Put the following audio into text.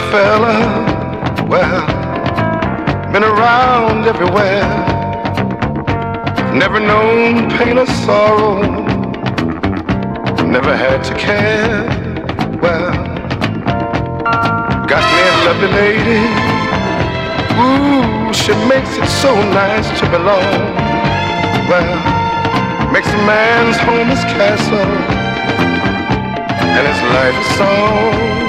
fella, well, been around everywhere, never known pain or sorrow, never had to care. Well, got me a lovely lady, ooh, she makes it so nice to belong. Well, makes a man's home his castle and his life a song.